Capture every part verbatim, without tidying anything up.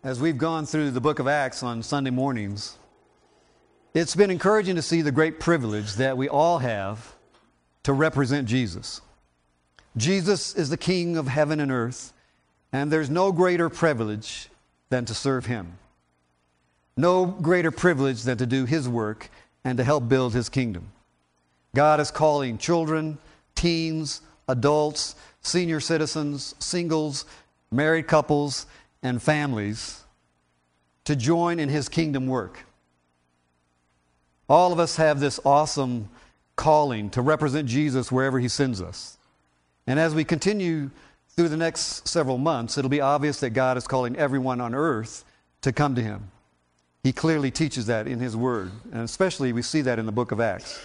as we've gone through the book of Acts on Sunday mornings, it's been encouraging to see the great privilege that we all have to represent Jesus. Jesus is the King of heaven and earth, and there's no greater privilege than to serve Him. No greater privilege than to do His work and to help build His kingdom. God is calling children, teens, adults, senior citizens, singles, married couples, and families to join in His kingdom work. All of us have this awesome calling to represent Jesus wherever He sends us. And as we continue through the next several months, it'll be obvious that God is calling everyone on earth to come to Him. He clearly teaches that in His Word, and especially we see that in the book of Acts.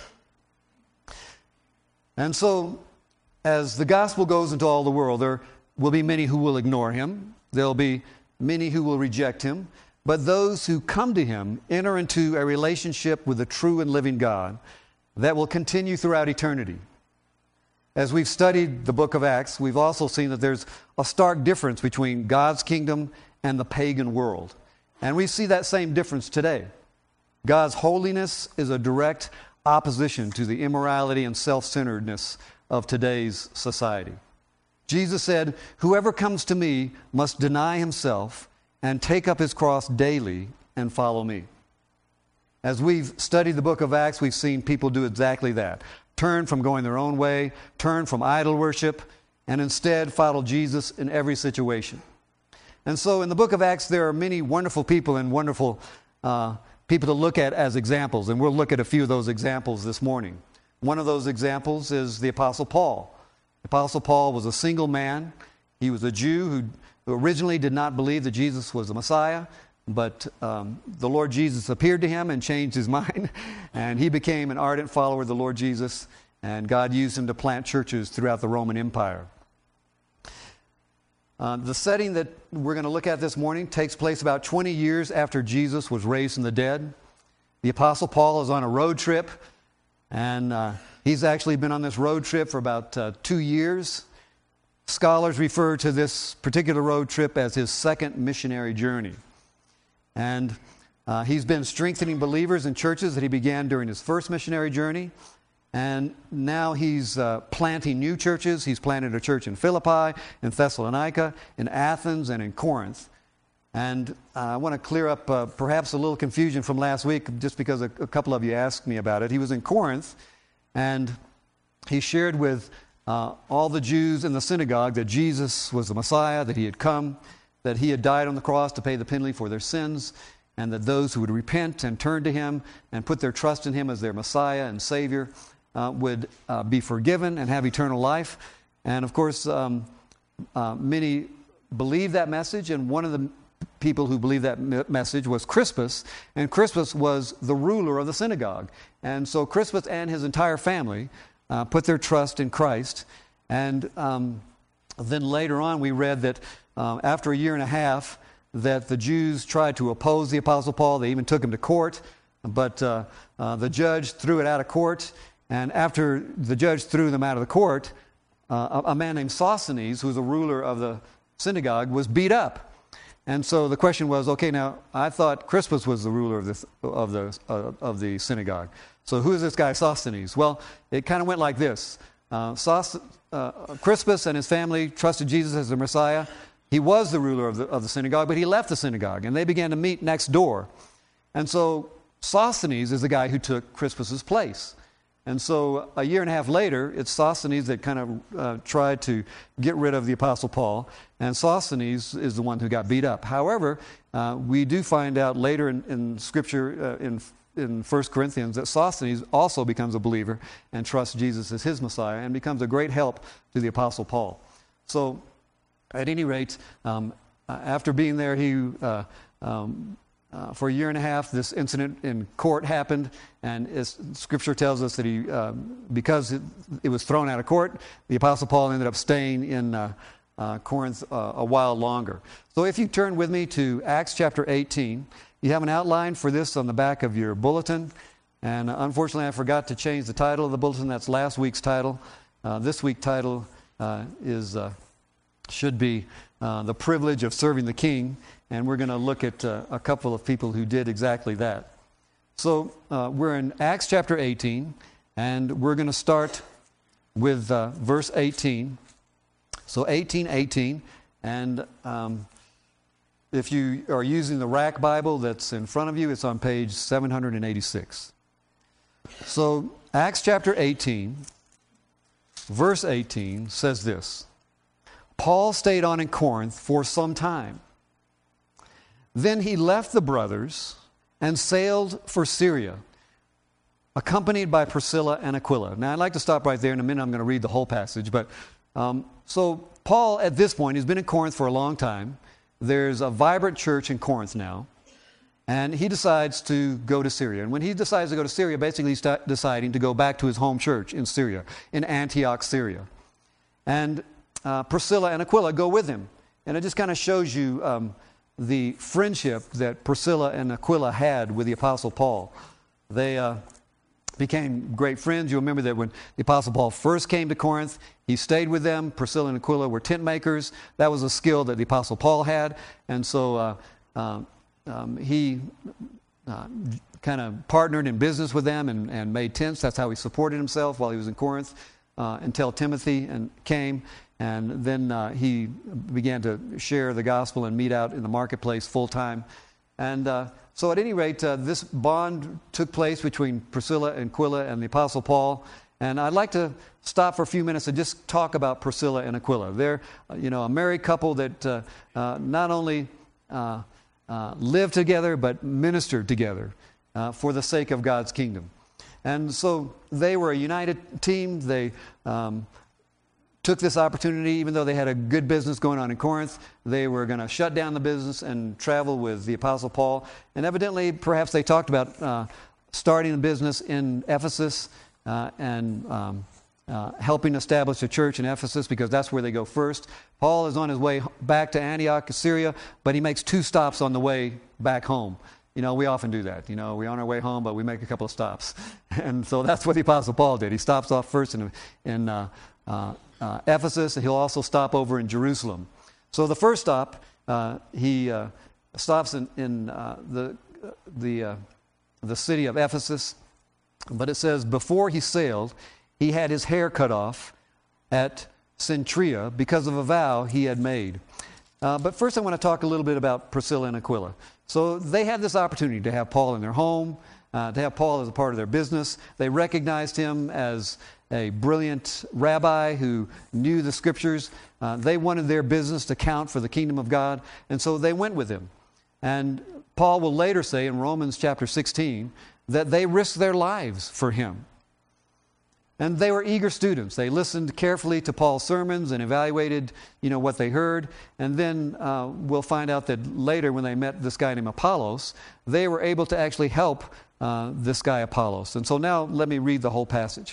And so, as the gospel goes into all the world, there will be many who will ignore Him. There'll be many who will reject Him. But those who come to Him enter into a relationship with the true and living God that will continue throughout eternity. As we've studied the book of Acts, we've also seen that there's a stark difference between God's kingdom and the pagan world. And we see that same difference today. God's holiness is a direct opposition to the immorality and self-centeredness of today's society. Jesus said, "Whoever comes to me must deny himself and take up his cross daily and follow me." As we've studied the book of Acts, we've seen people do exactly that. Turn from going their own way, turn from idol worship, and instead follow Jesus in every situation. And so in the book of Acts, there are many wonderful people and wonderful uh, people to look at as examples, and we'll look at a few of those examples this morning. One of those examples is the Apostle Paul. The Apostle Paul was a single man. He was a Jew who originally did not believe that Jesus was the Messiah, but um, the Lord Jesus appeared to him and changed his mind, and he became an ardent follower of the Lord Jesus, and God used him to plant churches throughout the Roman Empire. Uh, the setting that we're going to look at this morning takes place about twenty years after Jesus was raised from the dead. The Apostle Paul is on a road trip, and uh, he's actually been on this road trip for about uh, two years. Scholars refer to this particular road trip as his second missionary journey. And uh, he's been strengthening believers in churches that he began during his first missionary journey. And now he's uh, planting new churches. He's planted a church in Philippi, in Thessalonica, in Athens, and in Corinth. And uh, I want to clear up uh, perhaps a little confusion from last week, just because a, a couple of you asked me about it. He was in Corinth, and he shared with uh, all the Jews in the synagogue that Jesus was the Messiah, that He had come, that He had died on the cross to pay the penalty for their sins, and that those who would repent and turn to Him and put their trust in Him as their Messiah and Savior uh, would uh, be forgiven and have eternal life. And of course, um, uh, many believed that message, and one of the people who believed that me- message was Crispus, and Crispus was the ruler of the synagogue. And so Crispus and his entire family uh, put their trust in Christ. And um, then later on we read that uh, after a year and a half that the Jews tried to oppose the Apostle Paul. They even took him to court, but uh, uh, the judge threw it out of court. And after the judge threw them out of the court, uh, a, a man named Sosthenes, who was a ruler of the synagogue, was beat up. And so the question was, okay, now I thought Crispus was the ruler of the of the uh, of the synagogue. So who is this guy Sosthenes? Well, it kind of went like this: uh, Sos, uh, Crispus and his family trusted Jesus as their Messiah. He was the ruler of the of the synagogue, but he left the synagogue, and they began to meet next door. And so Sosthenes is the guy who took Crispus's place. And so a year and a half later, it's Sosthenes that kind of uh, tried to get rid of the Apostle Paul, and Sosthenes is the one who got beat up. However, uh, we do find out later in, in Scripture, uh, in, in First Corinthians, that Sosthenes also becomes a believer and trusts Jesus as his Messiah and becomes a great help to the Apostle Paul. So, at any rate, um, after being there, he... Uh, um, Uh, for a year and a half, this incident in court happened, and Scripture tells us that he, uh, because it, it was thrown out of court, the Apostle Paul ended up staying in uh, uh, Corinth uh, a while longer. So if you turn with me to Acts chapter eighteen, you have an outline for this on the back of your bulletin, and uh, unfortunately I forgot to change the title of the bulletin. That's last week's title. Uh, this week's title uh, is uh, should be uh, the privilege of serving the king, and we're going to look at uh, a couple of people who did exactly that. So uh, we're in Acts chapter eighteen, and we're going to start with uh, verse eighteen. So eighteen eighteen, and um, if you are using the Rack Bible that's in front of you, it's on page seven hundred eighty-six. So Acts chapter eighteen, verse eighteen says this: Paul stayed on in Corinth for some time. Then he left the brothers and sailed for Syria, accompanied by Priscilla and Aquila. Now, I'd like to stop right there. In a minute, I'm going to read the whole passage. But um, so Paul, at this point, he's been in Corinth for a long time. There's a vibrant church in Corinth now. And he decides to go to Syria. And when he decides to go to Syria, basically he's deciding to go back to his home church in Syria, in Antioch, Syria. And uh, Priscilla and Aquila go with him. And it just kind of shows you um, the friendship that Priscilla and Aquila had with the Apostle Paul. They uh, became great friends. You remember that when the Apostle Paul first came to Corinth, he stayed with them. Priscilla and Aquila were tent makers. That was a skill that the Apostle Paul had. And so uh, uh, um, he uh, kind of partnered in business with them and, and made tents. That's how he supported himself while he was in Corinth uh, until Timothy and came. And then uh, he began to share the gospel and meet out in the marketplace full time. And uh, so at any rate, uh, this bond took place between Priscilla and Aquila and the Apostle Paul. And I'd like to stop for a few minutes and just talk about Priscilla and Aquila. They're, uh, you know, a married couple that uh, uh, not only uh, uh, lived together, but ministered together uh, for the sake of God's kingdom. And so they were a united team. They um, took this opportunity, even though they had a good business going on in Corinth, they were going to shut down the business and travel with the Apostle Paul. And evidently, perhaps they talked about uh, starting a business in Ephesus uh, and um, uh, helping establish a church in Ephesus, because that's where they go first. Paul is on his way back to Antioch, Syria, but he makes two stops on the way back home. You know, we often do that. You know, we're on our way home, but we make a couple of stops. And so that's what the Apostle Paul did. He stops off first in, in uh, uh, Uh, Ephesus, and he'll also stop over in Jerusalem. So the first stop, uh, he uh, stops in, in uh, the the uh, the city of Ephesus. But it says before he sailed, he had his hair cut off at Cenchrea because of a vow he had made. Uh, but first, I want to talk a little bit about Priscilla and Aquila. So they had this opportunity to have Paul in their home, uh, to have Paul as a part of their business. They recognized him as a brilliant rabbi who knew the scriptures. Uh, they wanted their business to count for the kingdom of God, and so they went with him. And Paul will later say in Romans chapter sixteen that they risked their lives for him. And they were eager students. They listened carefully to Paul's sermons and evaluated, you know, what they heard. And then uh, we'll find out that later when they met this guy named Apollos, they were able to actually help uh, this guy Apollos. And so now let me read the whole passage.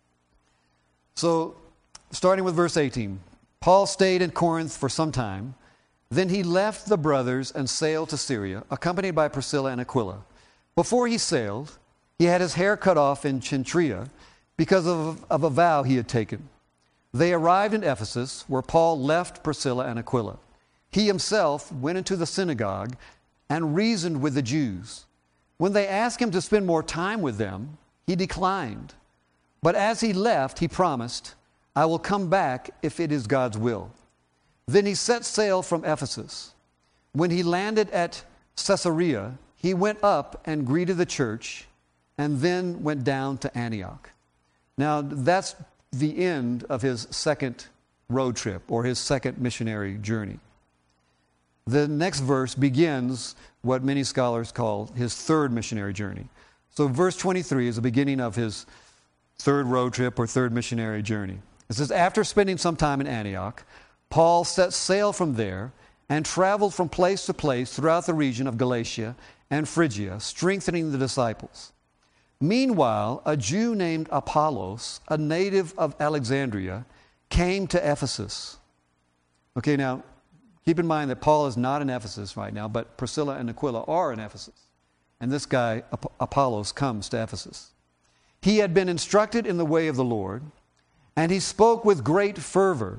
So, starting with verse eighteen, Paul stayed in Corinth for some time. Then he left the brothers and sailed to Syria, accompanied by Priscilla and Aquila. Before he sailed, he had his hair cut off in Cenchrea because of, of a vow he had taken. They arrived in Ephesus, where Paul left Priscilla and Aquila. He himself went into the synagogue and reasoned with the Jews. When they asked him to spend more time with them, he declined. But as he left, he promised, "I will come back if it is God's will." Then he set sail from Ephesus. When he landed at Caesarea, he went up and greeted the church, and then went down to Antioch. Now, that's the end of his second road trip, or his second missionary journey. The next verse begins what many scholars call his third missionary journey. So verse twenty-three is the beginning of his third road trip or third missionary journey. It says, after spending some time in Antioch, Paul set sail from there and traveled from place to place throughout the region of Galatia and Phrygia, strengthening the disciples. Meanwhile, a Jew named Apollos, a native of Alexandria, came to Ephesus. Okay, now, keep in mind that Paul is not in Ephesus right now, but Priscilla and Aquila are in Ephesus. And this guy, Apollos, comes to Ephesus. He had been instructed in the way of the Lord, and he spoke with great fervor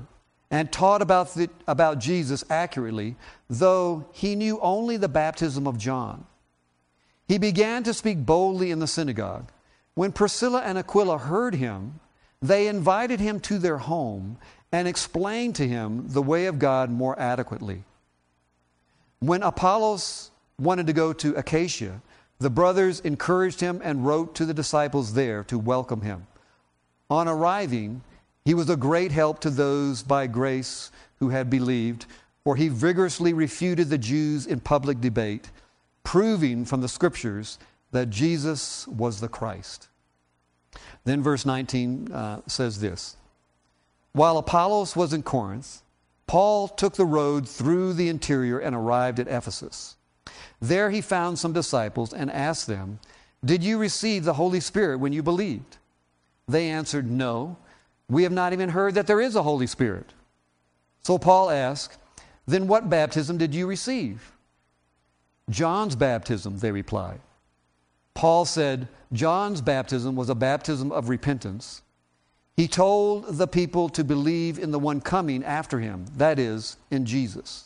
and taught about, the, about Jesus accurately, though he knew only the baptism of John. He began to speak boldly in the synagogue. When Priscilla and Aquila heard him, they invited him to their home and explained to him the way of God more adequately. When Apollos wanted to go to Achaia, the brothers encouraged him and wrote to the disciples there to welcome him. On arriving, he was a great help to those by grace who had believed, for he vigorously refuted the Jews in public debate, proving from the Scriptures that Jesus was the Christ. Then verse nineteen uh, says this: While Apollos was in Corinth, Paul took the road through the interior and arrived at Ephesus. There he found some disciples and asked them, "Did you receive the Holy Spirit when you believed?" They answered, "No, we have not even heard that there is a Holy Spirit." So Paul asked, "Then what baptism did you receive?" "John's baptism," they replied. Paul said John's baptism was a baptism of repentance. He told the people to believe in the one coming after him, that is, in Jesus.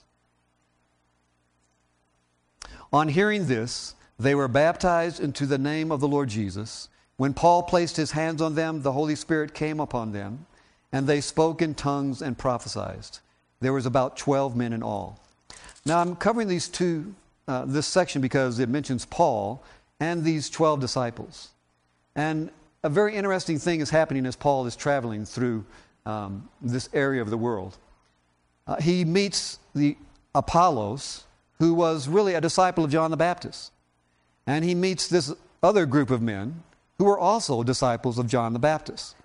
On hearing this, they were baptized into the name of the Lord Jesus. When Paul placed his hands on them, the Holy Spirit came upon them, and they spoke in tongues and prophesied. There was about twelve men in all. Now I'm covering these two, uh, this section because it mentions Paul and these twelve disciples. And a very interesting thing is happening as Paul is traveling through um, this area of the world. Uh, he meets the Apollos, who was really a disciple of John the Baptist. And he meets this other group of men who were also disciples of John the Baptist.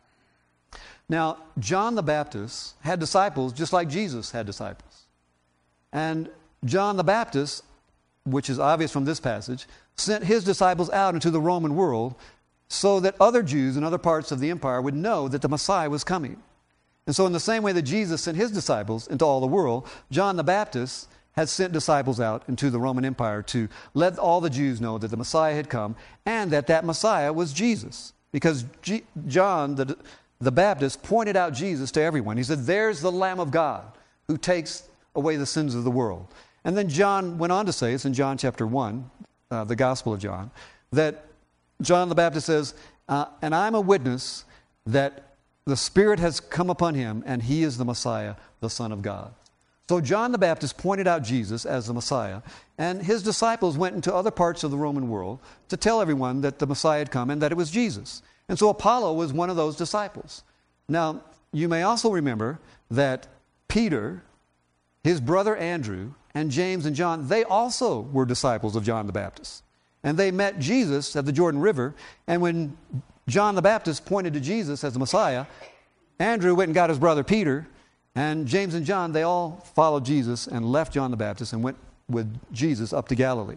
Now, John the Baptist had disciples just like Jesus had disciples. And John the Baptist, which is obvious from this passage, sent his disciples out into the Roman world so that other Jews in other parts of the empire would know that the Messiah was coming. And so in the same way that Jesus sent his disciples into all the world, John the Baptist had sent disciples out into the Roman Empire to let all the Jews know that the Messiah had come and that that Messiah was Jesus. Because G- John the, the Baptist pointed out Jesus to everyone. He said, "There's the Lamb of God who takes away the sins of the world." And then John went on to say, it's in John chapter one, uh, the Gospel of John, that John the Baptist says, uh, "And I'm a witness that the Spirit has come upon him, and he is the Messiah, the Son of God." So John the Baptist pointed out Jesus as the Messiah, and his disciples went into other parts of the Roman world to tell everyone that the Messiah had come and that it was Jesus. And so Apollo was one of those disciples. Now, you may also remember that Peter, his brother Andrew, and James and John, they also were disciples of John the Baptist. And they met Jesus at the Jordan River, and when John the Baptist pointed to Jesus as the Messiah, Andrew went and got his brother Peter, and James and John, they all followed Jesus and left John the Baptist and went with Jesus up to Galilee.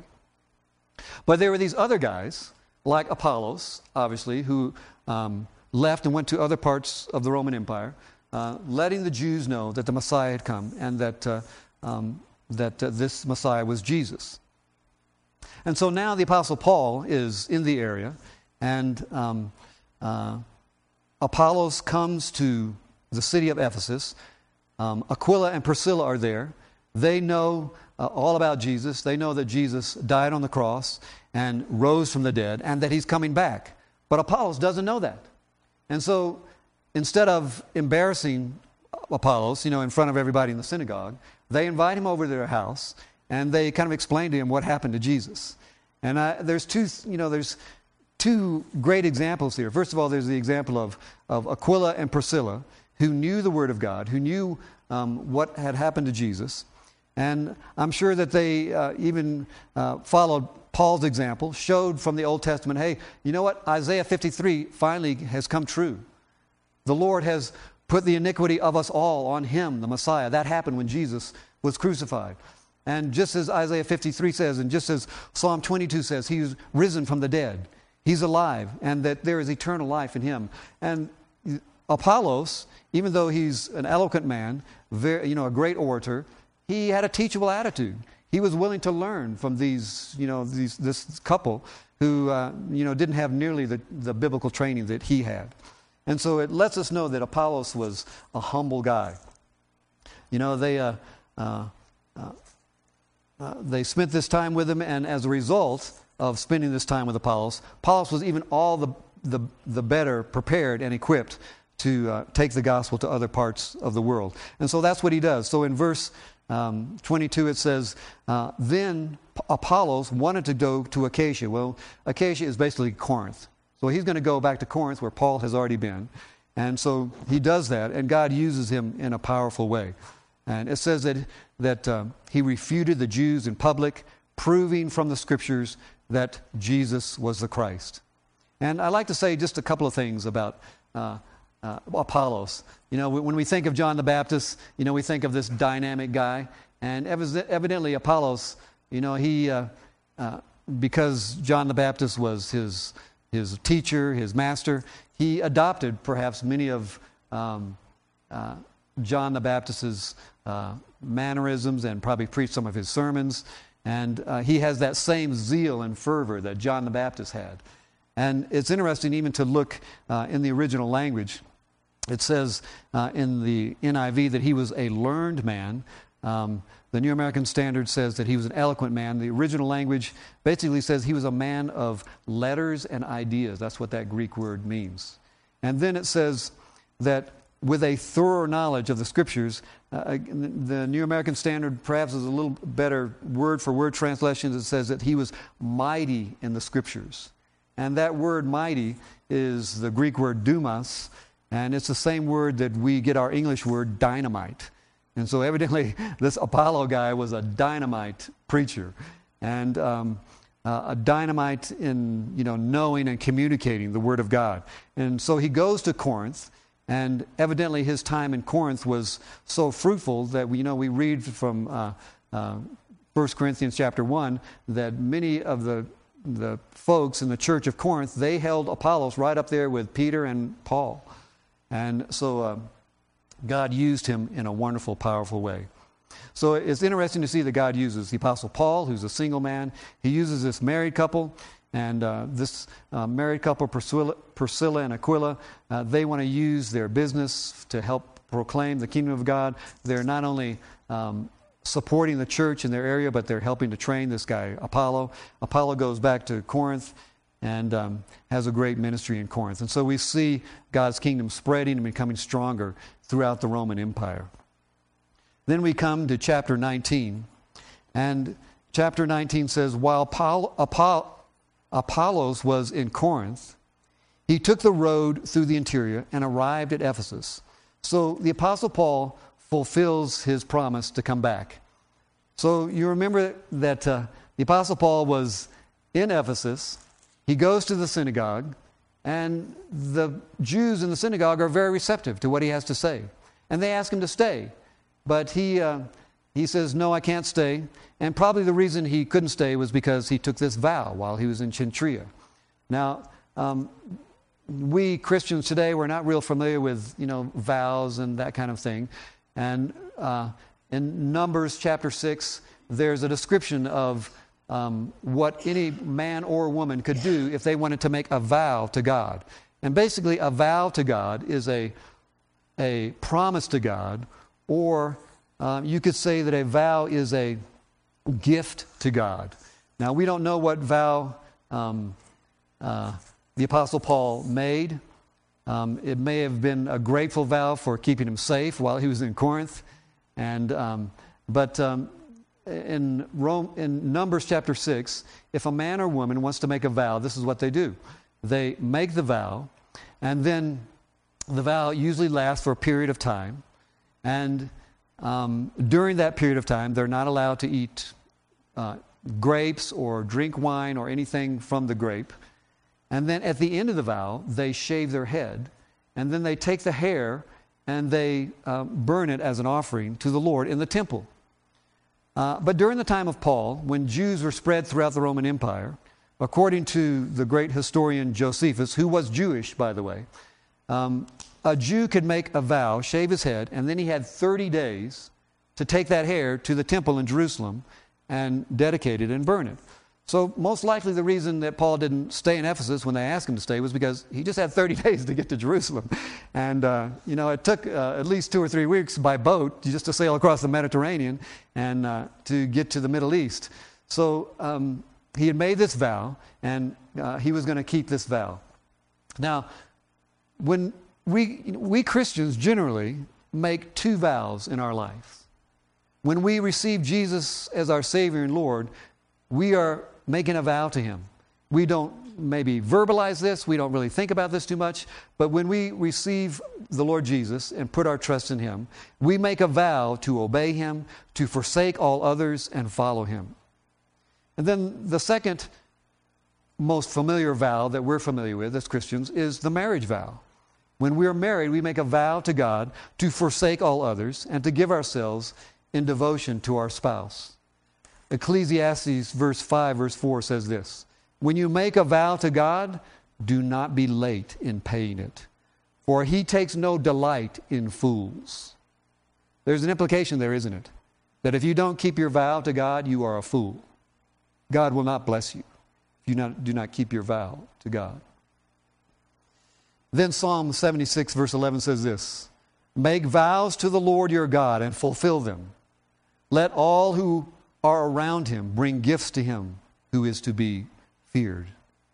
But there were these other guys, like Apollos, obviously, who um, left and went to other parts of the Roman Empire, uh, letting the Jews know that the Messiah had come and that, uh, um, that uh, this Messiah was Jesus. And so now the Apostle Paul is in the area, and um, uh, Apollos comes to the city of Ephesus. Um, Aquila and Priscilla are there. They know uh, all about Jesus. They know that Jesus died on the cross and rose from the dead and that he's coming back. But Apollos doesn't know that. And so instead of embarrassing Apollos, you know, in front of everybody in the synagogue, they invite him over to their house and they kind of explain to him what happened to Jesus. And I, there's two, you know, there's two great examples here. First of all, there's the example of, of Aquila and Priscilla, who knew the Word of God, who knew um, what had happened to Jesus. And I'm sure that they uh, even uh, followed Paul's example, showed from the Old Testament, hey, you know what? Isaiah fifty-three finally has come true. The Lord has put the iniquity of us all on him, the Messiah. That happened when Jesus was crucified. And just as Isaiah fifty-three says, and just as Psalm twenty-two says, he's risen from the dead. He's alive, and that there is eternal life in him. And Apollos, even though he's an eloquent man, very, you know, a great orator, he had a teachable attitude. He was willing to learn from these, you know, these, this couple who, uh, you know, didn't have nearly the, the biblical training that he had. And so it lets us know that Apollos was a humble guy. you know, they uh, uh, uh, uh, they spent this time with him, and as a result of spending this time with Apollos, Apollos was even all the the, the better prepared and equipped to uh, take the gospel to other parts of the world. And so that's what he does. So in verse um, twenty-two it says, uh, then Apollos wanted to go to Achaia. Well, Achaia is basically Corinth. So he's going to go back to Corinth where Paul has already been. And so he does that, and God uses him in a powerful way. And it says that, that uh, he refuted the Jews in public, proving from the Scriptures that Jesus was the Christ. And I'd like to say just a couple of things about uh, uh, Apollos. You know, when we think of John the Baptist, you know, we think of this dynamic guy. And evidently Apollos, you know, he, uh, uh, because John the Baptist was his his teacher, his master, he adopted perhaps many of um, uh, John the Baptist's uh, mannerisms and probably preached some of his sermons. And uh, he has that same zeal and fervor that John the Baptist had. And it's interesting even to look uh, in the original language. It says uh, in the N I V that he was a learned man. Um, the New American Standard says that he was an eloquent man. The original language basically says he was a man of letters and ideas. That's what that Greek word means. And then it says that with a thorough knowledge of the Scriptures, uh, the New American Standard perhaps is a little better word-for-word translation. It says that he was mighty in the Scriptures. And that word mighty is the Greek word dumas, and it's the same word that we get our English word dynamite. And so evidently this Apollo guy was a dynamite preacher, and um, uh, a dynamite in, you know, knowing and communicating the Word of God. And so he goes to Corinth, and evidently his time in Corinth was so fruitful that we, you know, we read from uh, uh, First Corinthians chapter one that many of the the folks in the church of Corinth, they held Apollos right up there with Peter and Paul. And so uh, God used him in a wonderful, powerful way. So it's interesting to see that God uses the Apostle Paul, who's a single man. He uses this married couple, and uh, this uh, married couple, Priscilla, Priscilla and Aquila, uh, they want to use their business to help proclaim the kingdom of God. They're not only um, supporting the church in their area, but they're helping to train this guy, Apollo. Apollo goes back to Corinth and um, has a great ministry in Corinth. And so we see God's kingdom spreading and becoming stronger throughout the Roman Empire. Then we come to chapter nineteen. And chapter nineteen says, while Paul, Apollo, Apollos was in Corinth, he took the road through the interior and arrived at Ephesus. So the Apostle Paul fulfills his promise to come back. So you remember that uh, the Apostle Paul was in Ephesus. He goes to the synagogue, and the Jews in the synagogue are very receptive to what he has to say. And they ask him to stay. But he uh, he says, no, I can't stay. And probably the reason he couldn't stay was because he took this vow while he was in Cenchrea. Now, um, we Christians today, we're not real familiar with, you know, vows and that kind of thing. And uh, in Numbers chapter six, there's a description of um, what any man or woman could do if they wanted to make a vow to God. And basically, a vow to God is a, a promise to God, or um, you could say that a vow is a gift to God. Now, we don't know what vow um, uh, the Apostle Paul made. Um, it may have been a grateful vow for keeping him safe while he was in Corinth, and um, but um, in Rome, in Numbers chapter six, if a man or woman wants to make a vow, this is what they do: they make the vow, and then the vow usually lasts for a period of time, and um, during that period of time, they're not allowed to eat uh, grapes or drink wine or anything from the grape. And then at the end of the vow, they shave their head, and then they take the hair and they uh, burn it as an offering to the Lord in the temple. Uh, but during the time of Paul, when Jews were spread throughout the Roman Empire, according to the great historian Josephus, who was Jewish, by the way, um, a Jew could make a vow, shave his head, and then he had thirty days to take that hair to the temple in Jerusalem and dedicate it and burn it. So most likely the reason that Paul didn't stay in Ephesus when they asked him to stay was because he just had thirty days to get to Jerusalem. And, uh, you know, it took uh, at least two or three weeks by boat just to sail across the Mediterranean and uh, to get to the Middle East. So um, he had made this vow, and uh, he was going to keep this vow. Now, when we, we Christians generally make two vows in our life. When we receive Jesus as our Savior and Lord, we are making a vow to Him. We don't maybe verbalize this, we don't really think about this too much, but when we receive the Lord Jesus and put our trust in Him, we make a vow to obey Him, to forsake all others, and follow Him. And then the second most familiar vow that we're familiar with as Christians is the marriage vow. When we're married, we make a vow to God to forsake all others and to give ourselves in devotion to our spouse. Ecclesiastes verse five, verse four says this, "When you make a vow to God, do not be late in paying it, for He takes no delight in fools." There's an implication there, isn't it? That if you don't keep your vow to God, you are a fool. God will not bless you if you not, do not keep your vow to God. Then Psalm seventy-six verse eleven says this, "Make vows to the Lord your God and fulfill them. Let all who are around Him bring gifts to Him who is to be feared."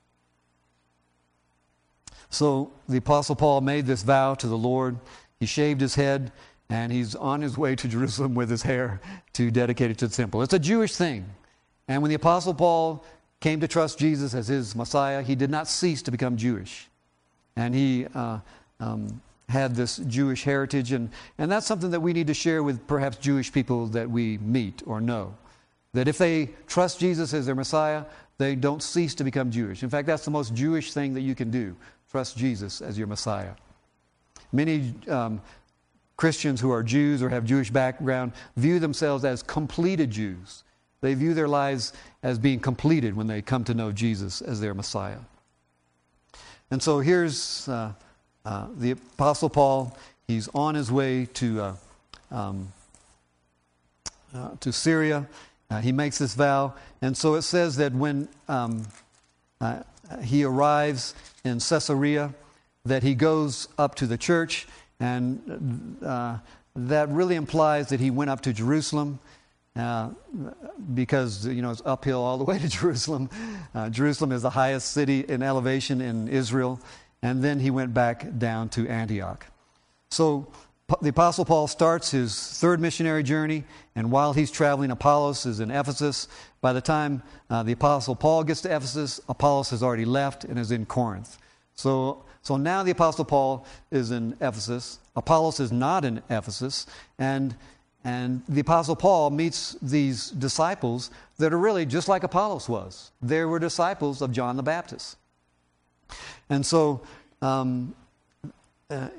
So the Apostle Paul made this vow to the Lord. He shaved his head, and he's on his way to Jerusalem with his hair to dedicate it to the temple. It's a Jewish thing. And when the Apostle Paul came to trust Jesus as his Messiah, he did not cease to become Jewish. And he uh, um, had this Jewish heritage, and, and that's something that we need to share with perhaps Jewish people that we meet or know. That if they trust Jesus as their Messiah, they don't cease to become Jewish. In fact, that's the most Jewish thing that you can do. Trust Jesus as your Messiah. Many um, Christians who are Jews or have Jewish background view themselves as completed Jews. They view their lives as being completed when they come to know Jesus as their Messiah. And so here's uh, uh, the Apostle Paul. He's on his way to uh, um, uh, to Syria. Uh, he makes this vow. And so it says that when um, uh, he arrives in Caesarea, that he goes up to the church, and uh, that really implies that he went up to Jerusalem, uh, because, you know, it's uphill all the way to Jerusalem. Uh, Jerusalem is the highest city in elevation in Israel, and then he went back down to Antioch. So the Apostle Paul starts his third missionary journey, and while he's traveling, Apollos is in Ephesus. By the time uh, the Apostle Paul gets to Ephesus, Apollos has already left and is in Corinth. So, so now the Apostle Paul is in Ephesus. Apollos is not in Ephesus, and and the Apostle Paul meets these disciples that are really just like Apollos was. They were disciples of John the Baptist. And so um, uh,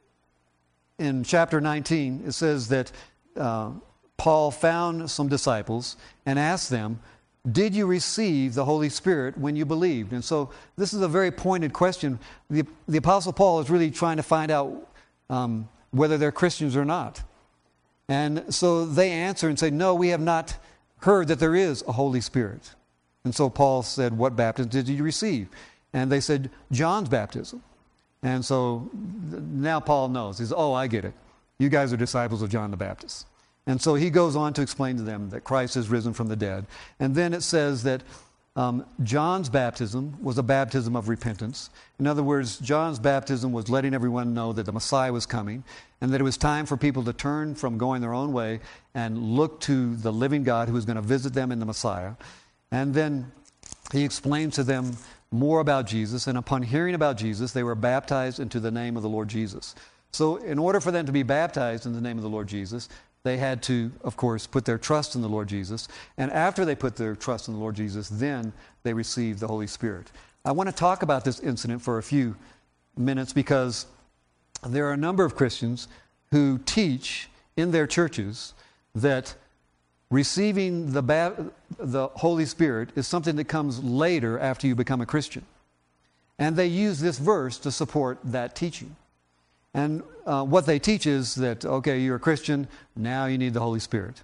in chapter nineteen, it says that uh, Paul found some disciples and asked them, "Did you receive the Holy Spirit when you believed?" And so this is a very pointed question. The, the Apostle Paul is really trying to find out um, whether they're Christians or not. And so they answer and say, "No, we have not heard that there is a Holy Spirit." And so Paul said, "What baptism did you receive?" And they said, "John's baptism." And so now Paul knows. He says, "Oh, I get it. You guys are disciples of John the Baptist." And so he goes on to explain to them that Christ is risen from the dead. And then it says that um, John's baptism was a baptism of repentance. In other words, John's baptism was letting everyone know that the Messiah was coming and that it was time for people to turn from going their own way and look to the living God who was going to visit them in the Messiah. And then he explains to them more about Jesus, and upon hearing about Jesus, they were baptized into the name of the Lord Jesus. So in order for them to be baptized in the name of the Lord Jesus, they had to, of course, put their trust in the Lord Jesus. And after they put their trust in the Lord Jesus, then they received the Holy Spirit. I want to talk about this incident for a few minutes because there are a number of Christians who teach in their churches that receiving the, ba- the Holy Spirit is something that comes later after you become a Christian. And they use this verse to support that teaching. And uh, what they teach is that, okay, you're a Christian, now you need the Holy Spirit.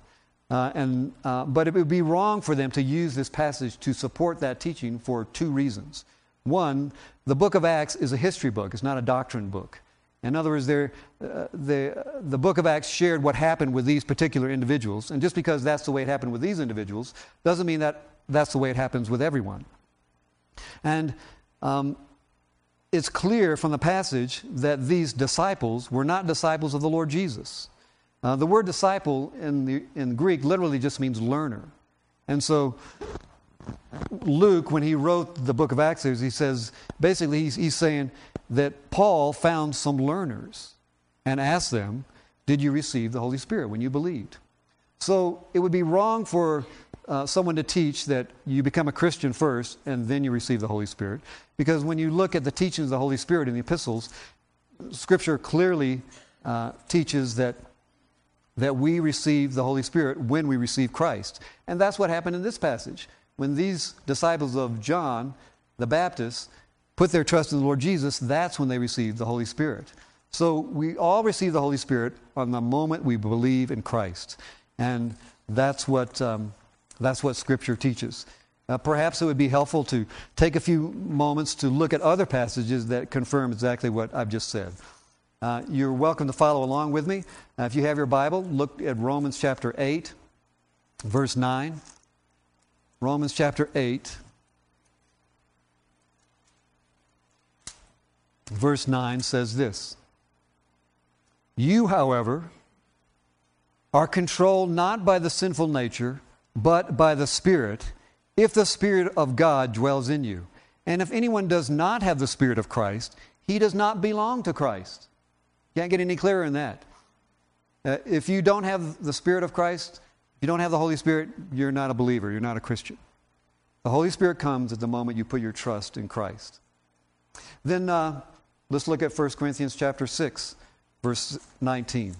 Uh, and uh, but it would be wrong for them to use this passage to support that teaching for two reasons. One, the book of Acts is a history book. It's not a doctrine book. In other words, uh, the, the book of Acts shared what happened with these particular individuals. And just because that's the way it happened with these individuals doesn't mean that that's the way it happens with everyone. And um, it's clear from the passage that these disciples were not disciples of the Lord Jesus. Uh, the word disciple in the in Greek literally just means learner. And so Luke, when he wrote the book of Acts, he says, basically he's, he's saying that Paul found some learners and asked them, did you receive the Holy Spirit when you believed? So it would be wrong for uh, someone to teach that you become a Christian first and then you receive the Holy Spirit. Because when you look at the teachings of the Holy Spirit in the epistles, Scripture clearly uh, teaches that that we receive the Holy Spirit when we receive Christ. And that's what happened in this passage. When these disciples of John the Baptist put their trust in the Lord Jesus, that's when they received the Holy Spirit. So we all receive the Holy Spirit on the moment we believe in Christ. And that's what, um, that's what Scripture teaches. Uh, perhaps it would be helpful to take a few moments to look at other passages that confirm exactly what I've just said. Uh, you're welcome to follow along with me. Uh, if you have your Bible, look at Romans chapter eight, verse nine. Romans chapter eight, verse nine says this. You, however, are controlled not by the sinful nature, but by the Spirit, if the Spirit of God dwells in you. And if anyone does not have the Spirit of Christ, he does not belong to Christ. Can't get any clearer than that. Uh, if you don't have the Spirit of Christ, if you don't have the Holy Spirit, you're not a believer. You're not a Christian. The Holy Spirit comes at the moment you put your trust in Christ. Then uh, let's look at First Corinthians chapter six, verse nineteen.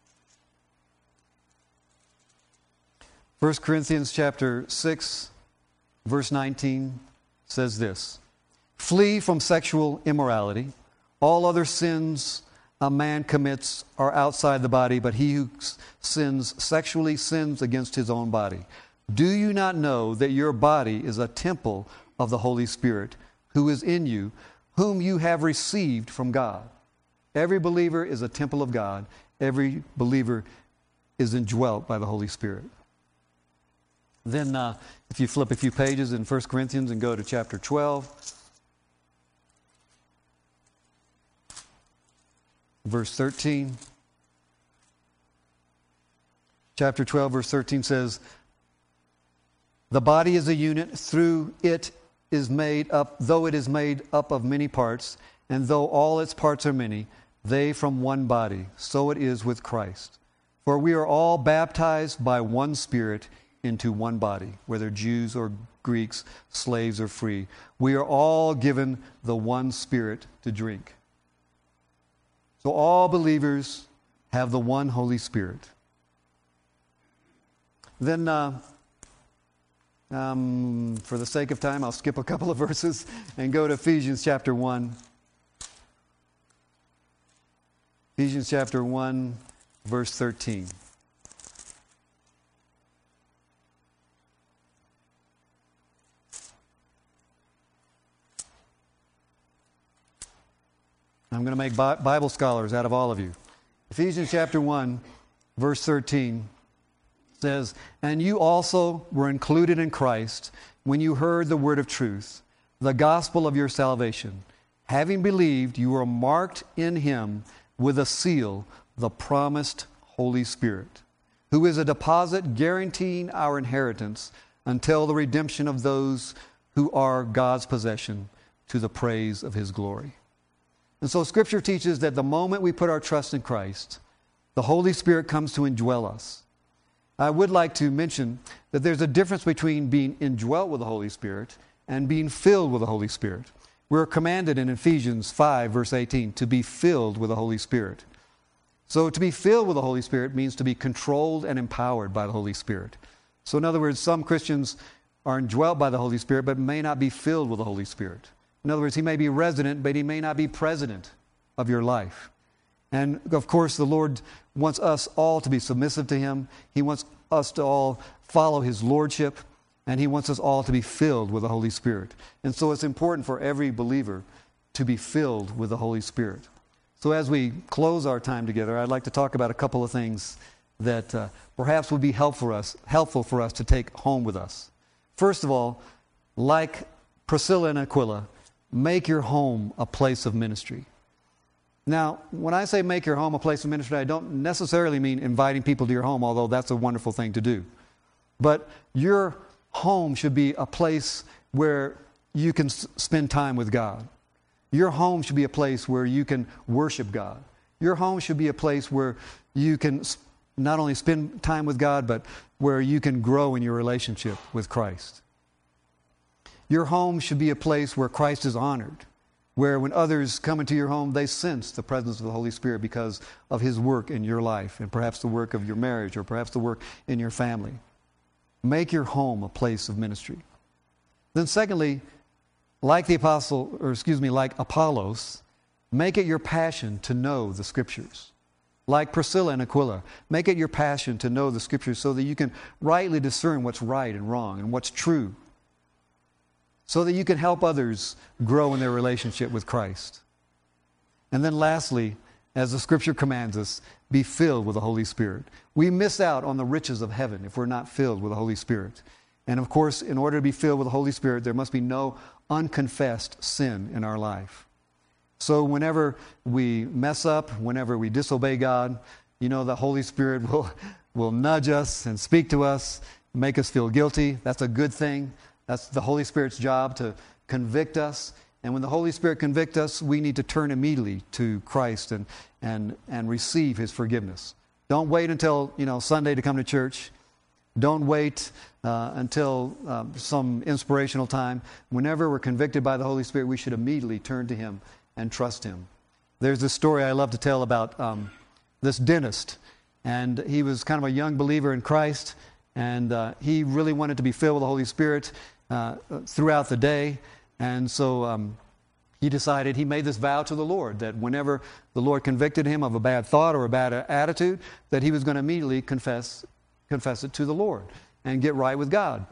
First Corinthians chapter six, verse nineteen says this. Flee from sexual immorality. All other sins a man commits are outside the body, but he who sins sexually sins against his own body. Do you not know that your body is a temple of the Holy Spirit, who is in you, whom you have received from God? Every believer is a temple of God. Every believer is indwelt by the Holy Spirit. Then uh, if you flip a few pages in First Corinthians and go to chapter twelve, verse thirteen. Chapter twelve, verse thirteen says, the body is a unit, through it is made up, though it is made up of many parts, and though all its parts are many, they from one body. So it is with Christ. For we are all baptized by one Spirit into one body, whether Jews or Greeks, slaves or free. We are all given the one Spirit to drink. So all believers have the one Holy Spirit. Then, uh, um, for the sake of time, I'll skip a couple of verses and go to Ephesians chapter one. Ephesians chapter one, verse thirteen. I'm going to make Bible scholars out of all of you. Ephesians chapter one, verse thirteen says, and you also were included in Christ when you heard the word of truth, the gospel of your salvation. Having believed, you were marked in him with a seal, the promised Holy Spirit, who is a deposit guaranteeing our inheritance until the redemption of those who are God's possession, to the praise of his glory. And so Scripture teaches that the moment we put our trust in Christ, the Holy Spirit comes to indwell us. I would like to mention that there's a difference between being indwelt with the Holy Spirit and being filled with the Holy Spirit. We're commanded in Ephesians five, verse eighteen, to be filled with the Holy Spirit. So to be filled with the Holy Spirit means to be controlled and empowered by the Holy Spirit. So in other words, some Christians are indwelt by the Holy Spirit but may not be filled with the Holy Spirit. In other words, he may be resident, but he may not be president of your life. And of course, the Lord wants us all to be submissive to him. He wants us to all follow His lordship, and He wants us all to be filled with the Holy Spirit. And so it's important for every believer to be filled with the Holy Spirit. So as we close our time together, I'd like to talk about a couple of things that uh, perhaps would be helpful for us, helpful for us to take home with us. First of all, like Priscilla and Aquila, make your home a place of ministry. Now, when I say make your home a place of ministry, I don't necessarily mean inviting people to your home, although that's a wonderful thing to do. But your home should be a place where you can s- spend time with God. Your home should be a place where you can worship God. Your home should be a place where you can not only spend time with God, but where you can grow in your relationship with Christ. Your home should be a place where Christ is honored, where when others come into your home, they sense the presence of the Holy Spirit because of His work in your life, and perhaps the work of your marriage, or perhaps the work in your family. Make your home a place of ministry. Then secondly, like the apostle, or excuse me, like Apollos, make it your passion to know the Scriptures. Like Priscilla and Aquila, make it your passion to know the Scriptures so that you can rightly discern what's right and wrong and what's true, so that you can help others grow in their relationship with Christ. And then lastly, as the Scripture commands us, be filled with the Holy Spirit. We miss out on the riches of heaven if we're not filled with the Holy Spirit. And of course, in order to be filled with the Holy Spirit, there must be no unconfessed sin in our life. So whenever we mess up, whenever we disobey God, you know, the Holy Spirit will, will nudge us and speak to us, make us feel guilty. That's a good thing. That's the Holy Spirit's job, to convict us. And when the Holy Spirit convicts us, we need to turn immediately to Christ and, and, and receive His forgiveness. Don't wait until, you know, Sunday to come to church. Don't wait uh, until uh, some inspirational time. Whenever we're convicted by the Holy Spirit, we should immediately turn to Him and trust Him. There's this story I love to tell about um, this dentist. And he was kind of a young believer in Christ. And uh, he really wanted to be filled with the Holy Spirit uh, throughout the day. And so um, he decided, he made this vow to the Lord that whenever the Lord convicted him of a bad thought or a bad attitude, that he was going to immediately confess confess it to the Lord and get right with God.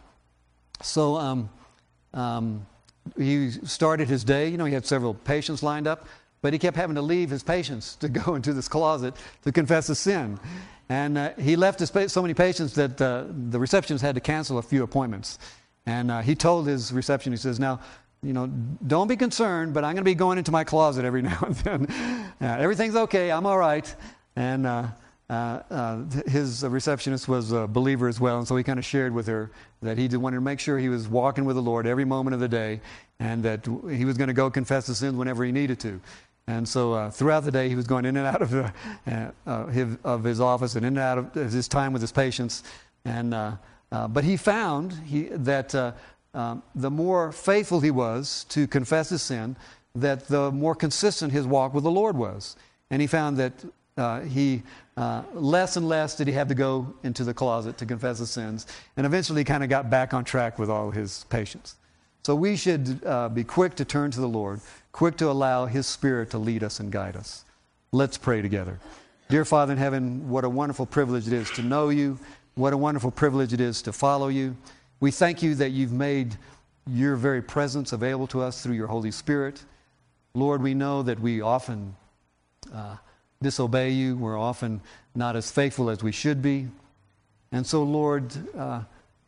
So um, um, he started his day. You know, he had several patients lined up, but he kept having to leave his patients to go into this closet to confess his sin. And uh, he left his pa- so many patients that uh, the receptionist had to cancel a few appointments. And uh, he told his receptionist, he says, now, you know, don't be concerned, but I'm going to be going into my closet every now and then. Uh, everything's okay. I'm all right. And uh, uh, uh, his receptionist was a believer as well, and so he kind of shared with her that he wanted to make sure he was walking with the Lord every moment of the day, and that he was going to go confess his sins whenever he needed to. And so uh, throughout the day, he was going in and out of, the, uh, uh, his, of his office and in and out of his time with his patients. And uh, uh, but he found he, that uh, um, the more faithful he was to confess his sin, that the more consistent his walk with the Lord was. And he found that uh, he uh, less and less did he have to go into the closet to confess his sins, and eventually kind of got back on track with all his patients. So we should uh, be quick to turn to the Lord, quick to allow His Spirit to lead us and guide us. Let's pray together. Dear Father in heaven, what a wonderful privilege it is to know You. What a wonderful privilege it is to follow You. We thank You that You've made Your very presence available to us through Your Holy Spirit. Lord, we know that we often uh, disobey You. We're often not as faithful as we should be. And so, Lord, uh,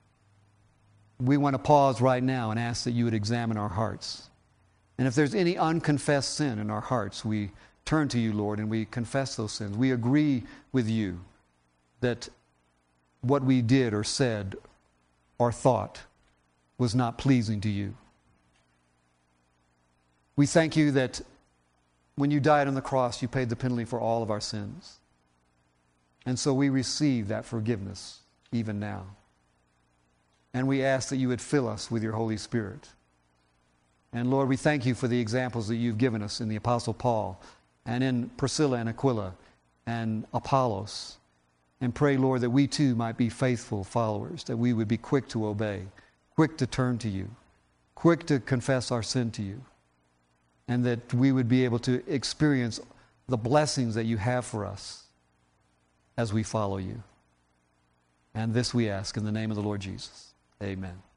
we want to pause right now and ask that You would examine our hearts. And if there's any unconfessed sin in our hearts, we turn to You, Lord, and we confess those sins. We agree with You that what we did or said or thought was not pleasing to You. We thank You that when You died on the cross, You paid the penalty for all of our sins. And so we receive that forgiveness even now. And we ask that You would fill us with Your Holy Spirit. And Lord, we thank You for the examples that You've given us in the Apostle Paul and in Priscilla and Aquila and Apollos. And pray, Lord, that we too might be faithful followers, that we would be quick to obey, quick to turn to You, quick to confess our sin to You, and that we would be able to experience the blessings that You have for us as we follow You. And this we ask in the name of the Lord Jesus. Amen.